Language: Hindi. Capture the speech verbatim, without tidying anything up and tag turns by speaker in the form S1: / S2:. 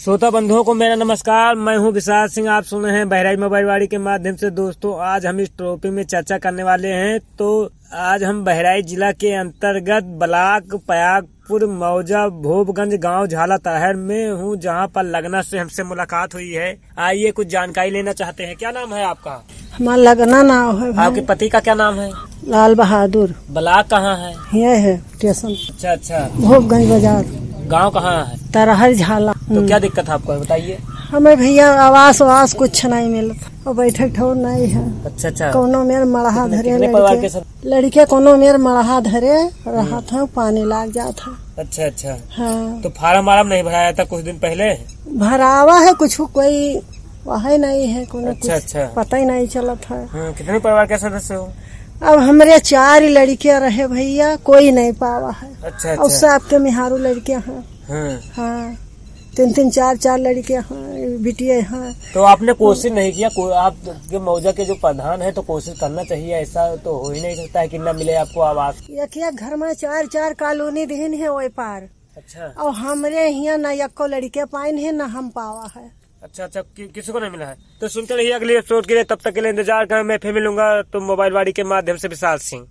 S1: श्रोता बंधुओं को मेरा नमस्कार। मैं हूं विशाल सिंह। आप सुन रहे हैं बहराइच मोबाइलवाड़ी के माध्यम से। दोस्तों, आज हम इस टॉपिक में चर्चा करने वाले हैं। तो आज हम बहराइच जिला के अंतर्गत ब्लॉक पयागपुर मौजा भोपगंज गांव झाला तहर में हूं, जहां पर लगना से हमसे मुलाकात हुई है। आइए कुछ जानकारी लेना चाहते हैं। क्या नाम है आपका?
S2: हमारा लगना नाम है।
S1: आपके पति का क्या नाम है?
S2: लाल बहादुर।
S1: ब्लॉक कहाँ है?
S2: ये है स्टेशन।
S1: अच्छा अच्छा।
S2: भोपगंज बाजार।
S1: गांव कहाँ है?
S2: तरहर झाला।
S1: तो क्या दिक्कत है आपको, बताइए।
S2: हमें भैया आवास वास कुछ नहीं मिलता और बैठक ठोर नहीं है।
S1: अच्छा अच्छा।
S2: कोनो मेर मड़हा धरे
S1: परिवार के सब?
S2: लड़के कोनो मेर मड़हा धरे रहा था, पानी लाग जाता।
S1: अच्छा अच्छा।
S2: हाँ।
S1: तो फार्म वार्म नहीं भराया था कुछ दिन पहले?
S2: भरावा है, कुछ कोई वही नहीं है। कोनो
S1: अच्छा अच्छा।
S2: पता ही नहीं चला था।
S1: कितने परिवार के सदस्य हो?
S2: अब हमारे चार लड़के रहे भैया, कोई नहीं पावा है।
S1: अच्छा
S2: और
S1: अच्छा।
S2: आपके मिहारू लड़के हैं।
S1: हाँ।
S2: हाँ, तीन तीन चार चार लड़के हैं, बिटिया हैं।
S1: तो आपने कोशिश नहीं किया? को, आप के मौजा के जो प्रधान है तो कोशिश करना चाहिए। ऐसा तो हो ही नहीं सकता है कि न मिले आपको आवास।
S2: एक एक घर में चार चार कॉलोनी दिन है वही पार।
S1: अच्छा।
S2: और हमरे यहाँ न एको लड़के पाइन है न हम पावा है।
S1: अच्छा अच्छा। कि, किसी को नहीं मिला है? तो सुनते रहिए अगले एपिसोड के लिए। तब तक के लिए इंतजार करें। मैं फिर मिलूंगा तो मोबाइल वाड़ी के माध्यम से विशाल सिंह।